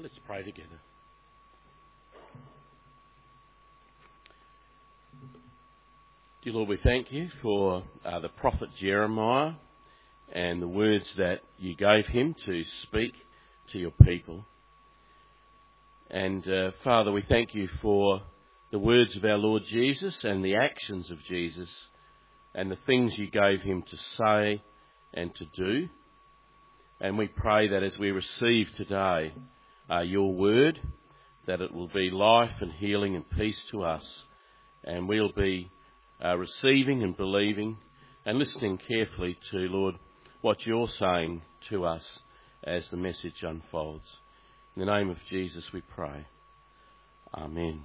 Let's pray together. Dear Lord, we thank you for the prophet Jeremiah and the words that you gave him to speak to your people. And Father, we thank you for the words of our Lord Jesus and the actions of Jesus and the things you gave him to say and to do. And we pray that as we receive today your word, that it will be life and healing and peace to us. And we'll be receiving and believing and listening carefully to, Lord, what you're saying to us as the message unfolds. In the name of Jesus we pray. Amen.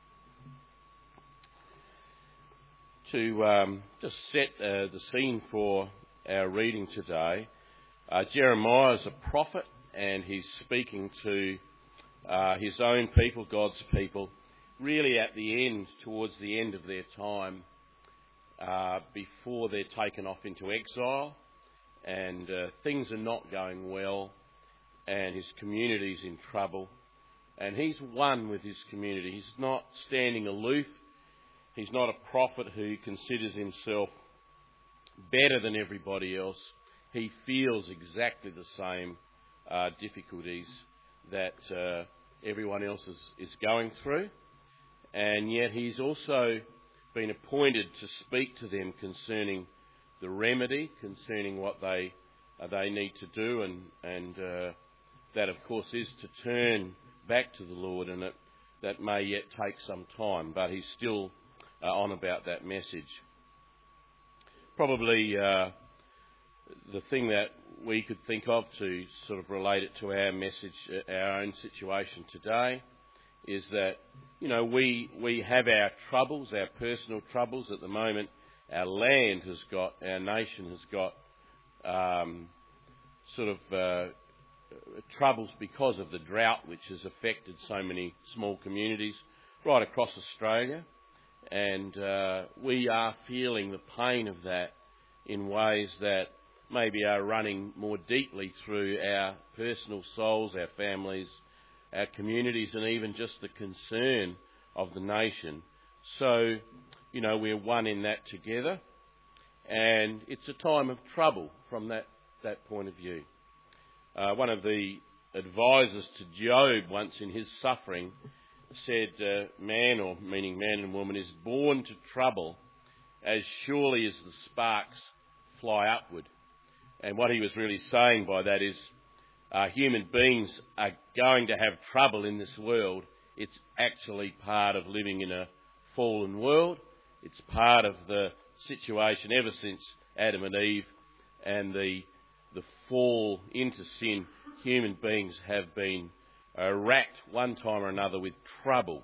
To just set the scene for our reading today, Jeremiah is a prophet and he's speaking to his own people, God's people, really at the end, towards the end of their time, before they're taken off into exile, and things are not going well, and his community's in trouble, and he's one with his community. He's not standing aloof. He's not a prophet who considers himself better than everybody else. He feels exactly the same difficulties that everyone else is going through, and yet he's also been appointed to speak to them concerning the remedy, concerning what they need to do, and that of course is to turn back to the Lord, and that may yet take some time, but he's still on about that message. Probably the thing that we could think of to sort of relate it to our message, our own situation today, is that, you know, we have our troubles, our personal troubles at the moment. Our land has got, our nation has got troubles because of the drought which has affected so many small communities right across Australia. And we are feeling the pain of that in ways that maybe are running more deeply through our personal souls, our families, our communities, and even just the concern of the nation. So, you know, we're one in that together, and it's a time of trouble from that point of view. One of the advisors to Job once in his suffering said, man, or meaning man and woman, is born to trouble as surely as the sparks fly upward. And what he was really saying by that is human beings are going to have trouble in this world. It's actually part of living in a fallen world. It's part of the situation ever since Adam and Eve and the fall into sin. Human beings have been racked one time or another with trouble,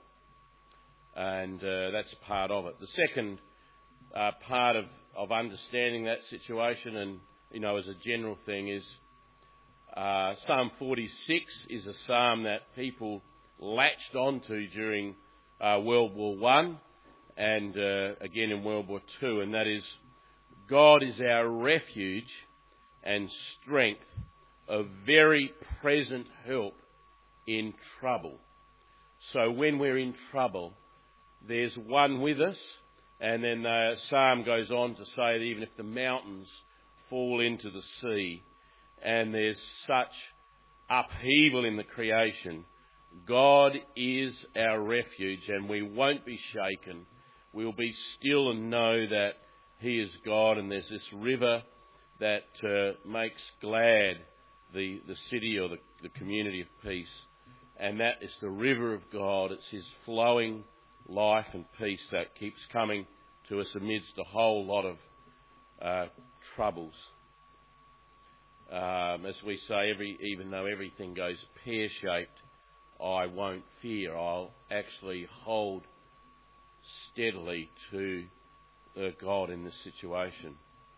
and that's part of it. The second part of understanding that situation, and you know, as a general thing, is Psalm 46 is a psalm that people latched onto during World War I and again in World War II, and that is, God is our refuge and strength, a very present help in trouble. So when we're in trouble, there's one with us, and then the psalm goes on to say that even if the mountains fall into the sea and there's such upheaval in the creation, God is our refuge and we won't be shaken. We'll be still and know that he is God, and there's this river that makes glad the city or the community of peace. And that is the river of God. It's his flowing life and peace that keeps coming to us amidst a whole lot of troubles. As we say, even though everything goes pear-shaped, I won't fear. I'll actually hold steadily to God in this situation.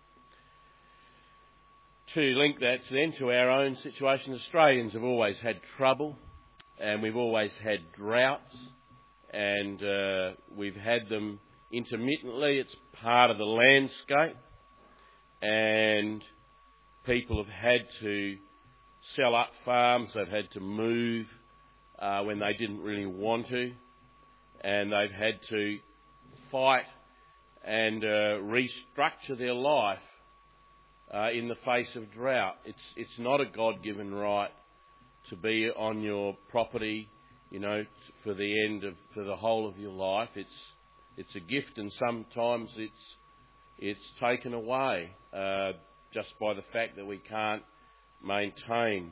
To link that then to our own situation, Australians have always had trouble, and we've always had droughts, and we've had them intermittently. It's part of the landscape, and people have had to sell up farms, they've had to move, when they didn't really want to, and they've had to fight and restructure their life in the face of drought. It's not a God-given right to be on your property, for the whole of your life. It's a gift, and sometimes it's taken away just by the fact that we can't maintain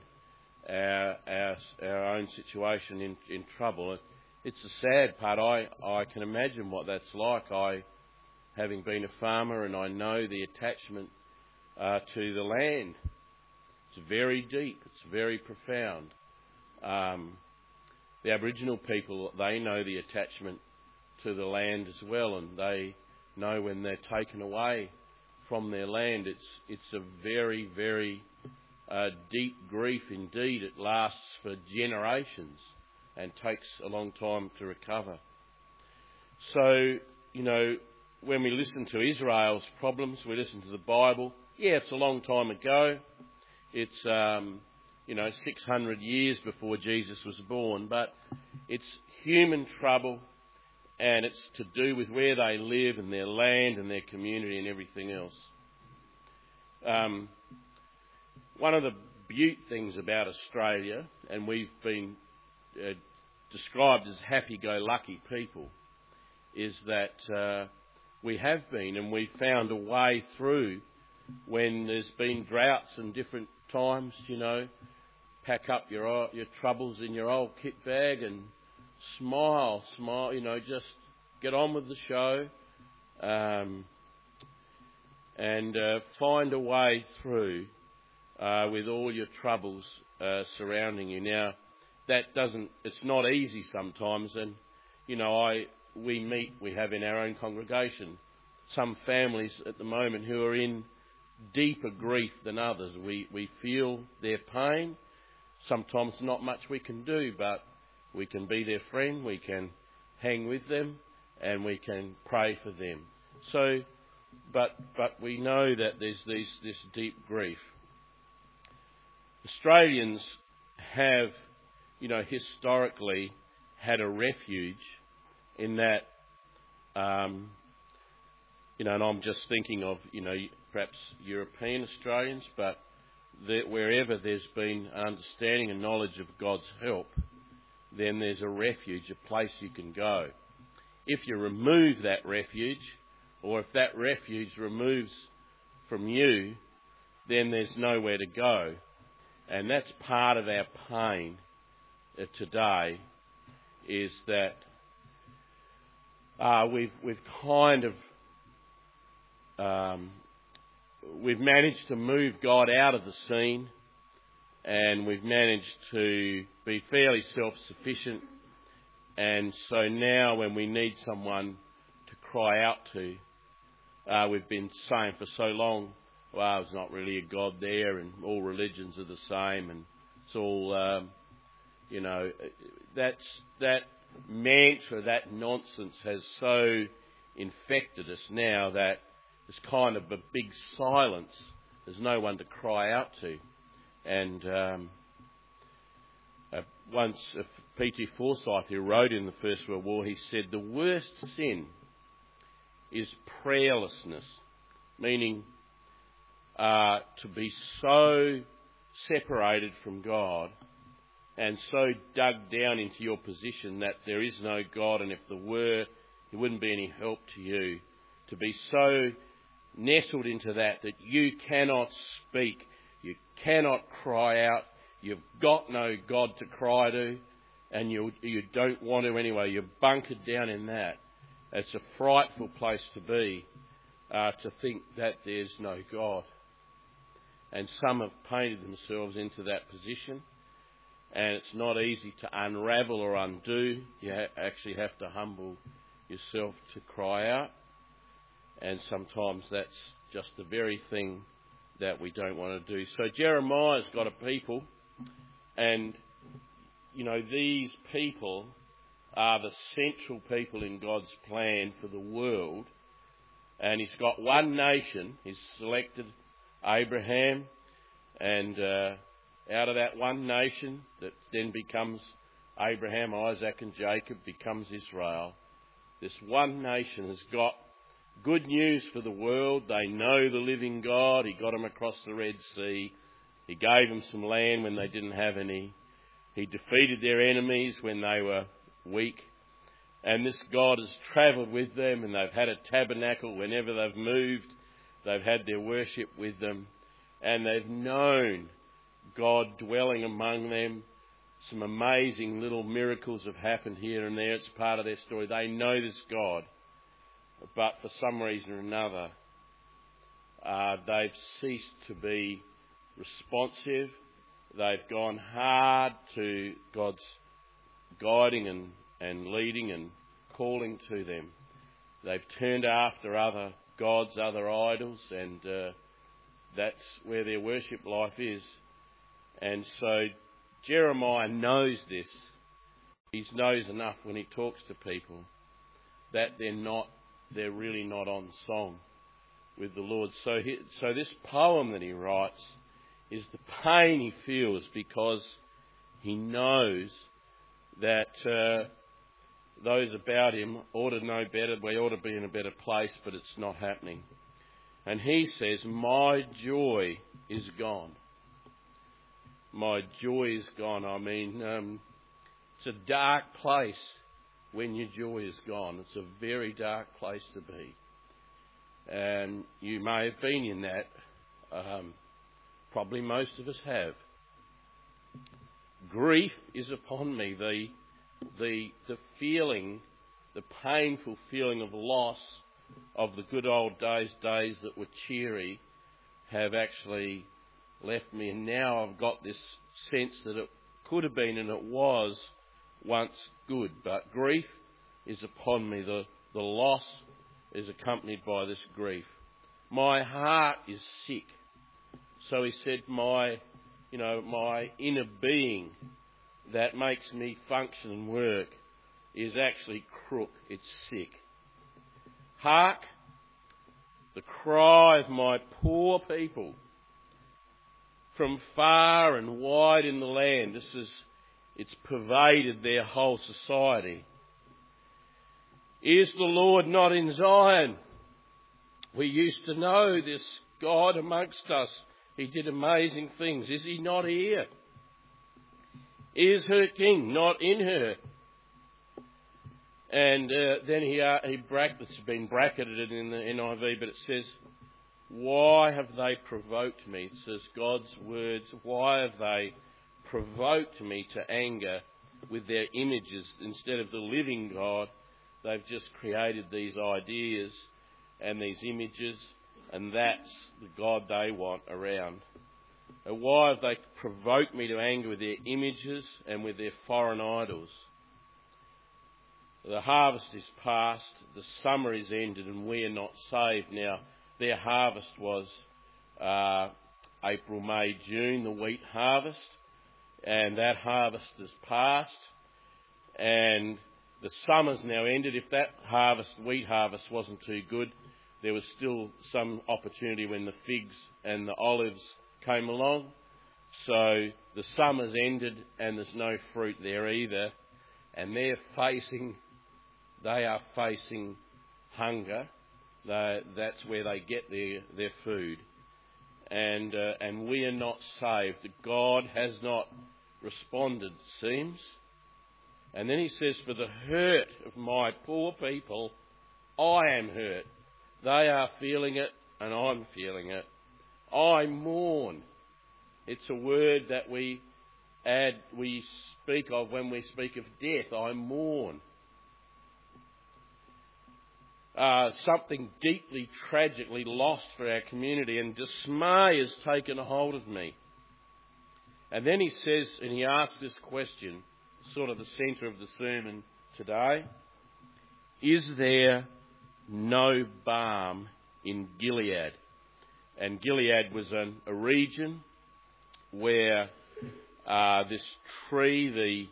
our own situation in trouble. It's a sad part. I can imagine what that's like. Having been a farmer, and I know the attachment to the land. It's very deep. It's very profound. The Aboriginal people, they know the attachment to the land as well, and they know when they're taken away from their land. It's a very, very deep grief indeed. It lasts for generations and takes a long time to recover. So, when we listen to Israel's problems, we listen to the Bible. Yeah, it's a long time ago. It's 600 years before Jesus was born, but it's human trouble, and it's to do with where they live and their land and their community and everything else. One of the beaut things about Australia, and we've been described as happy-go-lucky people, is that we have been, and we've found a way through when there's been droughts and different times, pack up your troubles in your old kit bag and smile, just get on with the show, and find a way through with all your troubles surrounding you. Now, it's not easy sometimes, and, we have in our own congregation some families at the moment who are in deeper grief than others. We feel their pain. Sometimes not much we can do, but we can be their friend, we can hang with them, and we can pray for them. So, but we know that there's this deep grief. Australians have, historically had a refuge in that, and I'm just thinking of, perhaps European Australians, but wherever there's been understanding and knowledge of God's help, then there's a refuge, a place you can go. If you remove that refuge, or if that refuge removes from you, then there's nowhere to go. And that's part of our pain today, is that we've kind of we've managed to move God out of the scene, and we've managed to be fairly self-sufficient. And so now when we need someone to cry out to, we've been saying for so long, well, there's not really a God there, and all religions are the same, and it's all, that mantra, that nonsense has so infected us now that there's kind of a big silence. There's no one to cry out to. And once P.T. Forsyth, who wrote in the First World War, he said the worst sin is prayerlessness, meaning to be so separated from God and so dug down into your position that there is no God, and if there were, there wouldn't be any help to you. To be so nestled into that you cannot speak, you cannot cry out, you've got no God to cry to, and you don't want to anyway. You're bunkered down in that. It's a frightful place to be, to think that there's no God. And some have painted themselves into that position, and it's not easy to unravel or undo. You actually have to humble yourself to cry out, and sometimes that's just the very thing that we don't want to do. So Jeremiah's got a people, and these people are the central people in God's plan for the world. And he's got one nation. He's selected Abraham, and out of that one nation that then becomes Abraham, Isaac and Jacob becomes Israel. This one nation has got good news for the world. They know the living God. He got them across the Red Sea. He gave them some land when they didn't have any. He defeated their enemies when they were weak. And this God has travelled with them, and they've had a tabernacle whenever they've moved. They've had their worship with them, and they've known God dwelling among them. Some amazing little miracles have happened here and there. It's part of their story. They know this God, but for some reason or another, they've ceased to be responsive. They've gone hard to God's guiding and leading and calling to them. They've turned after other gods, other idols, and that's where their worship life is. And so Jeremiah knows this. He knows enough when he talks to people that they're really not on song with the Lord. So this poem that he writes is the pain he feels because he knows that those about him ought to know better. We ought to be in a better place, but it's not happening. And he says, my joy is gone. My joy is gone. I mean, it's a dark place when your joy is gone. It's a very dark place to be. And you may have been in that. Probably most of us have. Grief is upon me. The feeling, the painful feeling of loss of the good old days that were cheery, have actually left me. And now I've got this sense that it could have been and it was once good. But grief is upon me. The loss is accompanied by this grief. My heart is sick. So he said, my inner being that makes me function and work is actually crook. It's sick. Hark, the cry of my poor people from far and wide in the land. It's pervaded their whole society. Is the Lord not in Zion? We used to know this God amongst us. He did amazing things. Is he not here? Is her king not in her? And then it's been bracketed in the NIV, but it says, why have they provoked me? It says God's words, why have they provoked me to anger with their images instead of the living God? They've just created these ideas and these images, and that's the God they want around. And why have they provoked me to anger with their images and with their foreign idols? The harvest is past, the summer is ended, and we are not saved. Now, their harvest was April, May, June, the wheat harvest, and that harvest is past, and the summer's now ended. If that wheat harvest wasn't too good, there was still some opportunity when the figs and the olives came along. So the summer's ended and there's no fruit there either. And they are facing hunger. That's where they get their food. And we are not saved. God has not responded, it seems. And then he says, for the hurt of my poor people, I am hurt. They are feeling it and I'm feeling it. I mourn. It's a word that we speak of when we speak of death. I mourn. Something deeply, tragically lost for our community, and dismay has taken a hold of me. And then he says, and he asks this question, sort of the centre of the sermon today, is there no balm in Gilead? And Gilead was a region where this tree,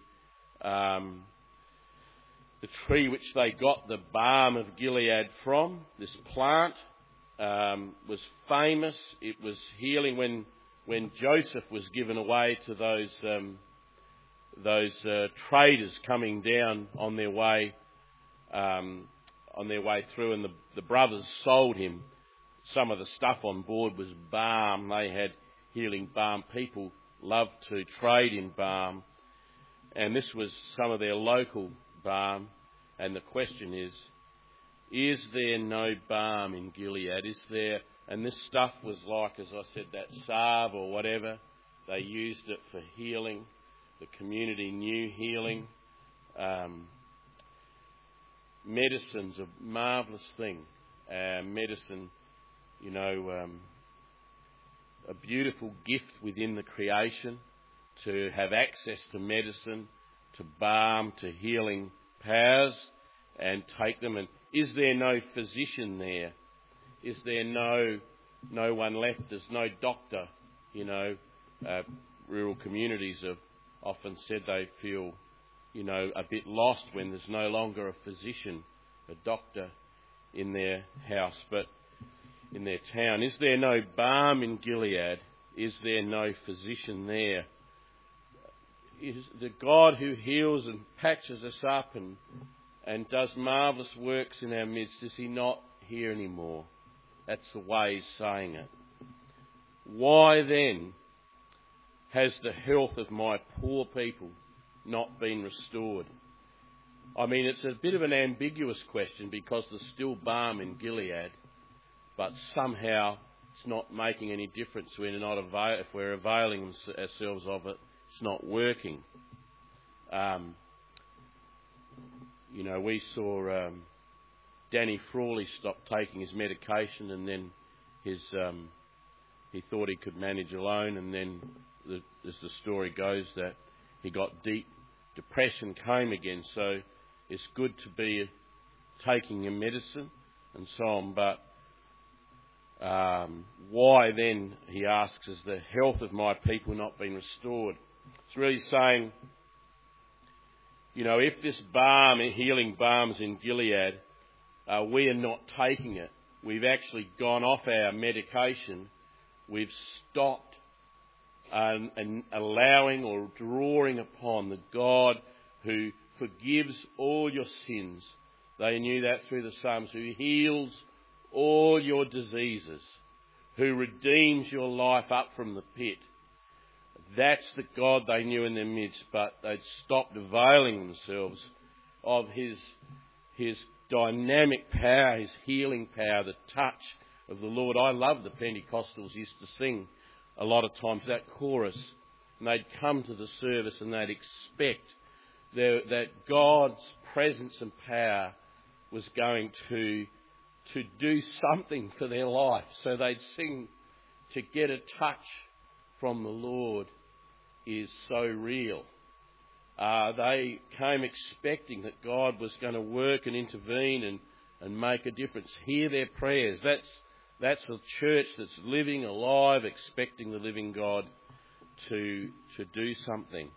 the tree which they got the balm of Gilead from, this plant, was famous. It was healing when Joseph was given away to those traders coming down on their way through, and the brothers sold him. Some of the stuff on board was balm. They had healing balm. People loved to trade in balm, and this was some of their local balm. And the question is there no balm in Gilead? Is there? And this stuff was like, as I said, that salve or whatever. They used it for healing. The community knew healing. Medicine's a marvellous thing. Medicine, a beautiful gift within the creation, to have access to medicine, to balm, to healing powers, and take them. And is there no physician there? Is there no one left? There's no doctor. Rural communities have often said they feel, a bit lost when there's no longer a physician, a doctor in their house, but in their town. Is there no balm in Gilead? Is there no physician there? Is the God who heals and patches us up and does marvellous works in our midst, is he not here anymore? That's the way he's saying it. Why then has the health of my poor people not been restored? I mean, it's a bit of an ambiguous question, because there's still balm in Gilead, but somehow it's not making any difference. If we're availing ourselves of it, it's not working. We saw Danny Frawley stop taking his medication, and then he thought he could manage alone, and then, as the story goes, that he got deep depression came again. So it's good to be taking your medicine and so on, but why then, he asks, has the health of my people not been restored? It's really saying, if this balm, healing balm's in Gilead, we are not taking it. We've actually gone off our medication. We've stopped and allowing or drawing upon the God who forgives all your sins. They knew that through the Psalms, who heals all your diseases, who redeems your life up from the pit. That's the God they knew in their midst, but they'd stopped availing themselves of his dynamic power, his healing power, the touch of the Lord. I love the Pentecostals used to sing a lot of times that chorus, and they'd come to the service and they'd expect that God's presence and power was going to do something for their life. So they'd sing, to get a touch from the Lord is so real. They came expecting that God was going to work and intervene and make a difference. Hear their prayers. That's a church that's living, alive, expecting the living God to do something.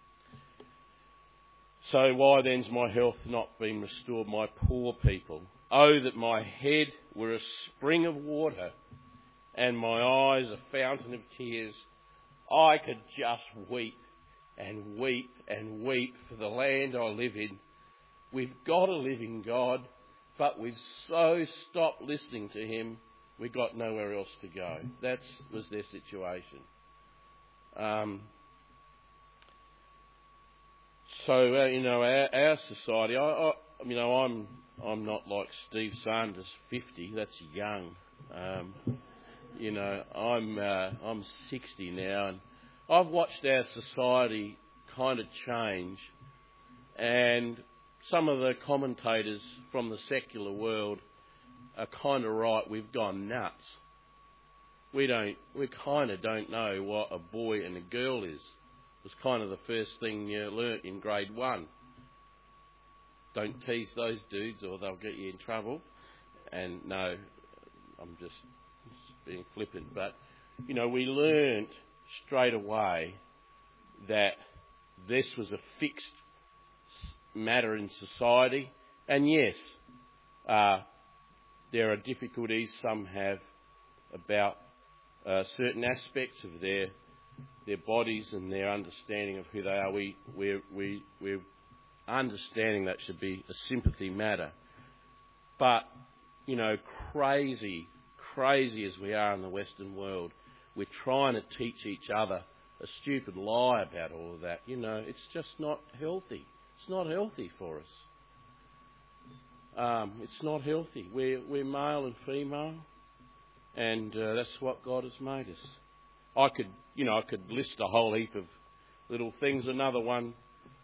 So why then's my health not been restored, my poor people? Oh, that my head were a spring of water and my eyes a fountain of tears. I could just weep and weep and weep for the land I live in. We've got a living God, but we've so stopped listening to him, we got nowhere else to go. That was their situation. Our society, I'm not like Steve Sanders, 50. That's young. I'm 60 now, and I've watched our society kind of change, and some of the commentators from the secular world are kind of right. We've gone nuts. We kind of don't know what a boy and a girl is. It was kind of the first thing you learnt in grade 1. Don't tease those dudes or they'll get you in trouble. And no, I'm just being flippant. But, we learnt straight away that this was a fixed matter in society. And yes, there are difficulties some have about certain aspects of their their bodies and their understanding of who they are. We're understanding that should be a sympathy matter. But, crazy as we are in the Western world, we're trying to teach each other a stupid lie about all of that. It's just not healthy. It's not healthy for us. It's not healthy. We're male and female, and that's what God has made us. I could list a whole heap of little things. Another one,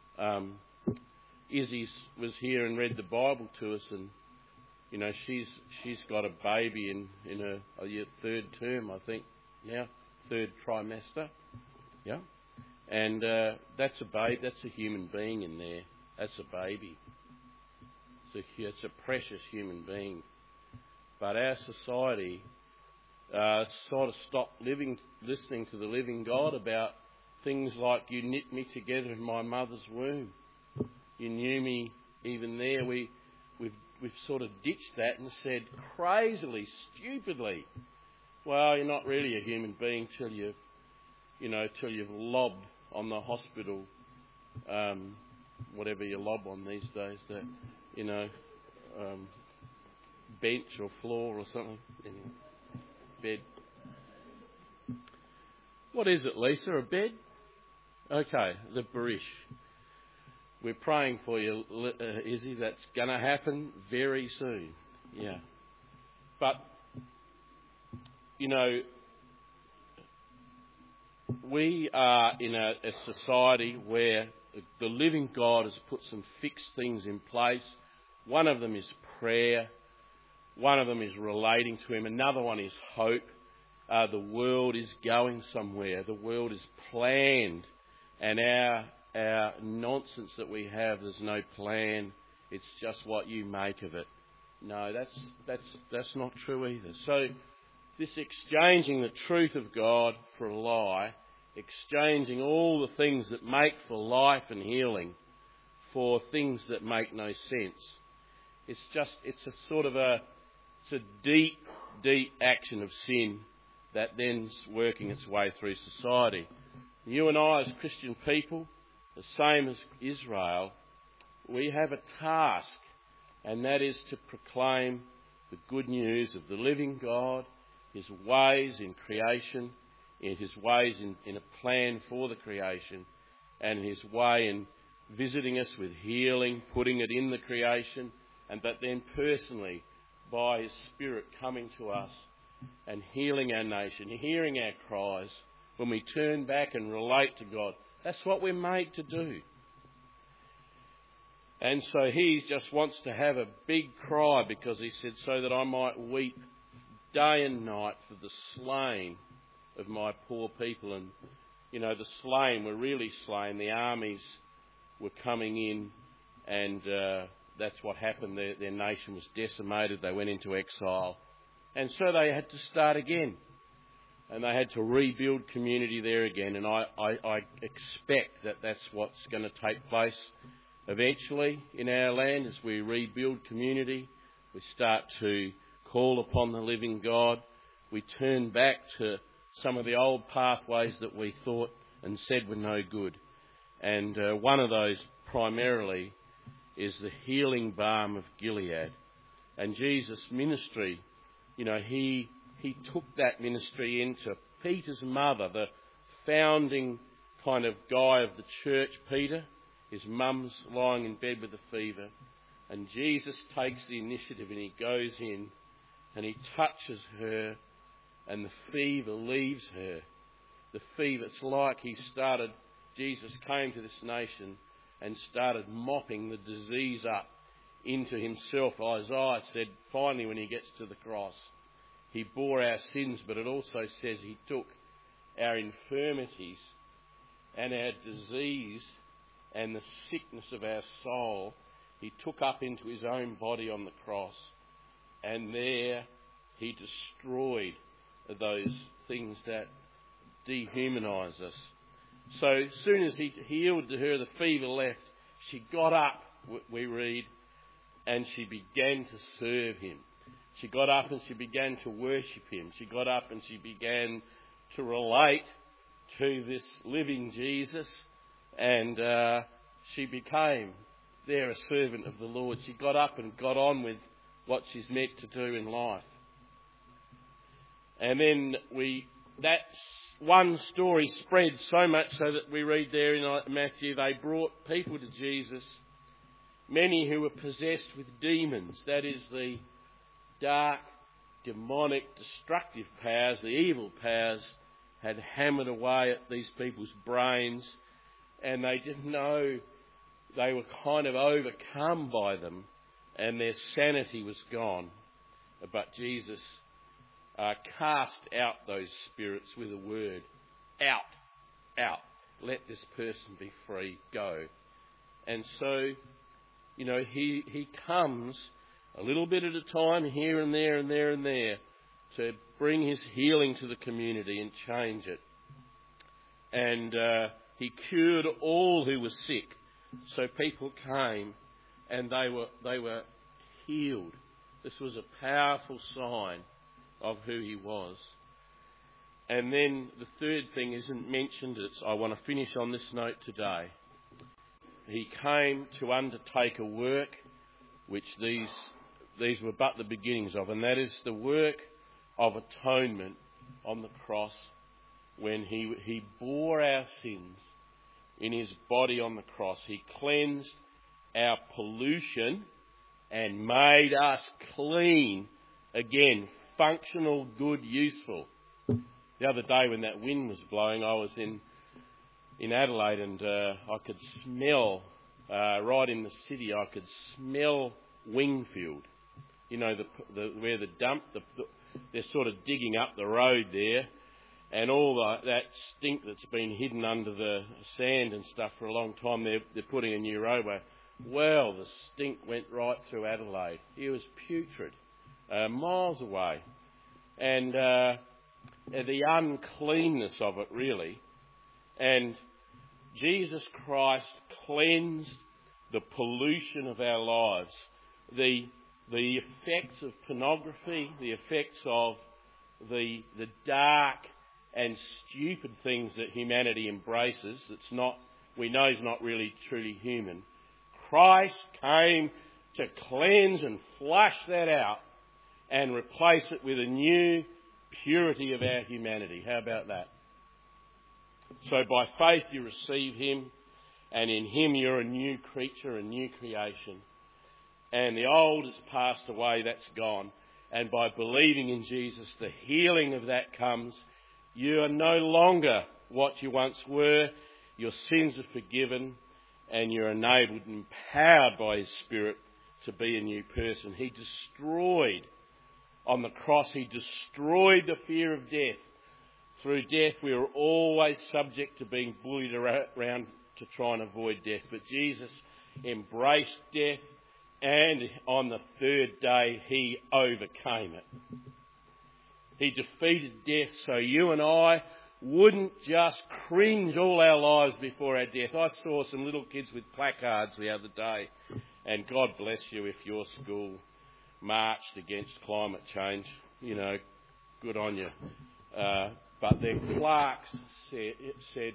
Izzy was here and read the Bible to us, and she's got a baby in her third term, I think now, third trimester. Yeah, and that's a baby. That's a human being in there. That's a baby. It's a precious human being. But our society sort of stopped listening to the living God about things like, you knit me together in my mother's womb. You knew me even there. We've sort of ditched that and said crazily, stupidly, well, you're not really a human being till you've lobbed on the hospital, whatever you lob on these days, that bench or floor or something. Anyway, bed. What is it, Lisa? A bed? Okay, the barish. We're praying for you, Izzy. That's going to happen very soon. Yeah. But, we are in a society where the living God has put some fixed things in place. One of them is prayer. One of them is relating to Him. Another one is hope. The world is going somewhere. The world is planned. And our nonsense that we have, there's no plan. It's just what you make of it. No, that's not true either. So this exchanging the truth of God for a lie, exchanging all the things that make for life and healing for things that make no sense. It's a deep, deep action of sin that then's working its way through society. You and I as Christian people, the same as Israel, we have a task, and that is to proclaim the good news of the living God, His ways in creation, in His ways in a plan for the creation, and His way in visiting us with healing, putting it in the creation, but then personally, by His Spirit coming to us and healing our nation, hearing our cries, when we turn back and relate to God. That's what we're made to do. And so He just wants to have a big cry, because He said, so that I might weep day and night for the slain of my poor people. And, the slain were really slain. The armies were coming in, and that's what happened. Their nation was decimated. They went into exile. And so they had to start again. And they had to rebuild community there again. And I expect that that's what's going to take place eventually in our land as we rebuild community. We start to call upon the living God. We turn back to some of the old pathways that we thought and said were no good. And one of those primarily is the healing balm of Gilead. And Jesus' ministry, he took that ministry into Peter's mother, the founding kind of guy of the church, Peter. His mum's lying in bed with a fever. And Jesus takes the initiative and He goes in and He touches her, and the fever leaves her. The fever, it's like Jesus came to this nation and started mopping the disease up into Himself. Isaiah said, finally, when He gets to the cross, He bore our sins, but it also says He took our infirmities and our disease and the sickness of our soul. He took up into His own body on the cross, and there He destroyed those things that dehumanise us. So as soon as He healed her, the fever left. She got up, we read, and she began to serve Him. She got up and she began to worship Him. She got up and she began to relate to this living Jesus, and she became there a servant of the Lord. She got up and got on with what she's meant to do in life. And then that one story spread so much so that we read there in Matthew, they brought people to Jesus, many who were possessed with demons, that is the dark, demonic, destructive powers, the evil powers, had hammered away at these people's brains, and they didn't know, they were kind of overcome by them, and their sanity was gone. But Jesus cast out those spirits with a word. Out. Let this person be free. Go. And so, he comes a little bit at a time, here and there and there and there, to bring his healing to the community and change it. And he cured all who were sick. So people came and they were healed. This was a powerful sign of who he was. And then the third thing isn't mentioned. I want to finish on this note today. He came to undertake a work which these were but the beginnings of, and that is the work of atonement on the cross, when he bore our sins in his body on the cross. He cleansed our pollution and made us clean again, functional, good, useful. The other day when that wind was blowing, I was in Adelaide, and I could smell, right in the city, I could smell Wingfield. Where the dump, they're sort of digging up the road there, and all that stink that's been hidden under the sand and stuff for a long time, they're putting a new roadway. Well, the stink went right through Adelaide. It was putrid, miles away. And the uncleanness of it, really. And Jesus Christ cleansed the pollution of our lives. The effects of pornography, the effects of the dark and stupid things that humanity embraces, we know is not really truly human. Christ came to cleanse and flush that out and replace it with a new purity of our humanity. How about that? So by faith you receive him, and in him you're a new creature, a new creation. And the old has passed away, that's gone. And by believing in Jesus, the healing of that comes. You are no longer what you once were. Your sins are forgiven, and you're enabled and empowered by his Spirit to be a new person. He destroyed, on the cross, he destroyed the fear of death. Through death, we were always subject to being bullied around to try and avoid death. But Jesus embraced death, and on the third day, he overcame it. He defeated death so you and I wouldn't just cringe all our lives before our death. I saw some little kids with placards the other day, and God bless you if your school marched against climate change. Good on you. But their plaques said,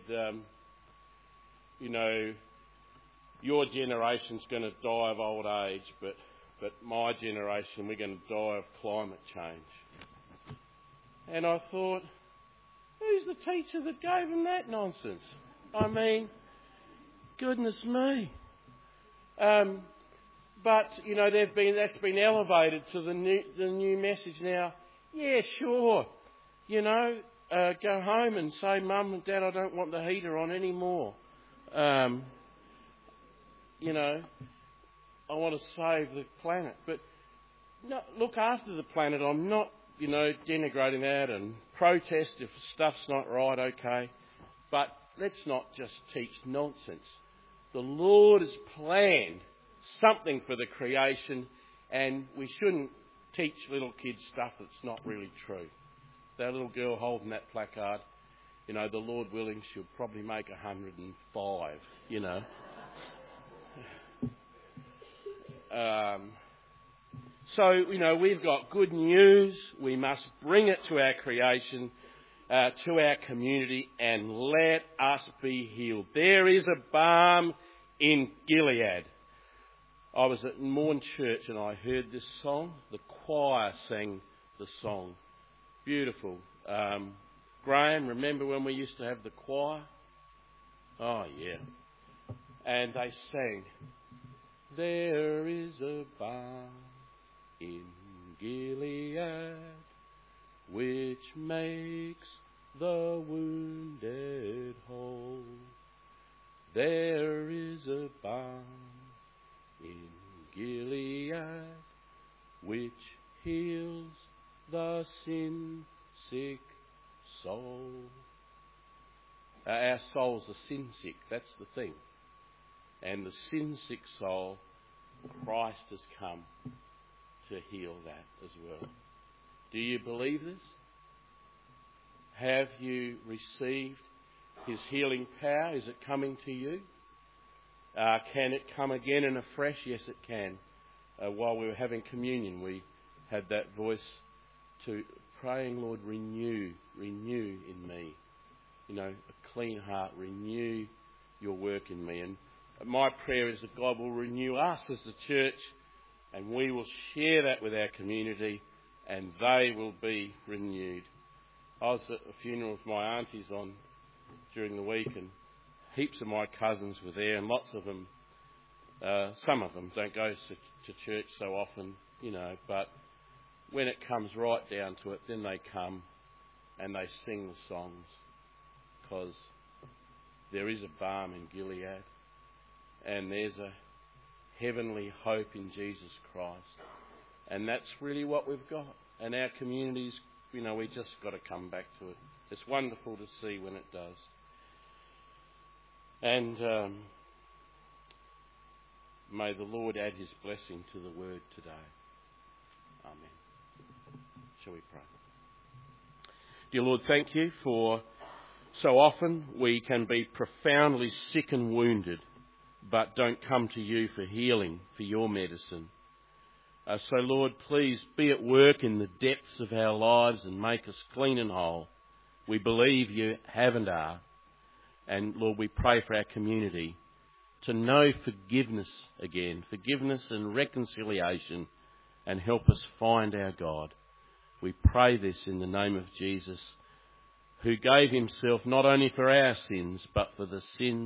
your generation's going to die of old age, but my generation, we're going to die of climate change. And I thought, who's the teacher that gave them that nonsense? I mean, goodness me. But that's been elevated to the new message now. Yeah, sure. Go home and say, Mum and Dad, I don't want the heater on anymore. I want to save the planet. But no, look after the planet. I'm not, denigrating that, and protest if stuff's not right, okay. But let's not just teach nonsense. The Lord has planned something for the creation, and we shouldn't teach little kids stuff that's not really true. That little girl holding that placard, the Lord willing, she'll probably make 105, So, we've got good news. We must bring it to our creation. to our community and let us be healed. There is a balm in Gilead. I was at Morn Church and I heard this song. The choir sang the song. Beautiful. Graham, remember when we used to have the choir? Oh, yeah. And they sang, there is a balm in Gilead which makes the wounded whole. There is a balm in Gilead which heals the sin-sick soul. Our souls are sin-sick, that's the thing. And the sin-sick soul, Christ has come to heal that as well. Do you believe this? Have you received his healing power? Is it coming to you? Can it come again and afresh? Yes, it can. While we were having communion, we had that voice to praying, Lord, renew in me. You know, a clean heart, renew your work in me. And my prayer is that God will renew us as the church, and we will share that with our community, and they will be renewed. I was at a funeral of my aunties during the week, and heaps of my cousins were there, and lots of them, some of them don't go to church so often, you know, but when it comes right down to it, then they come and they sing the songs, because there is a balm in Gilead, and there's a heavenly hope in Jesus Christ. And that's really what we've got. And our communities, you know, we just got to come back to it. It's wonderful to see when it does. And may the Lord add his blessing to the word today. Amen. Shall we pray? Dear Lord, thank you for so often we can be profoundly sick and wounded, but don't come to you for healing, for your medicine. So Lord, please be at work in the depths of our lives and make us clean and whole. We believe you have and are. And Lord, we pray for our community to know forgiveness again, forgiveness and reconciliation, and help us find our God. We pray this in the name of Jesus, who gave himself not only for our sins, but for the sins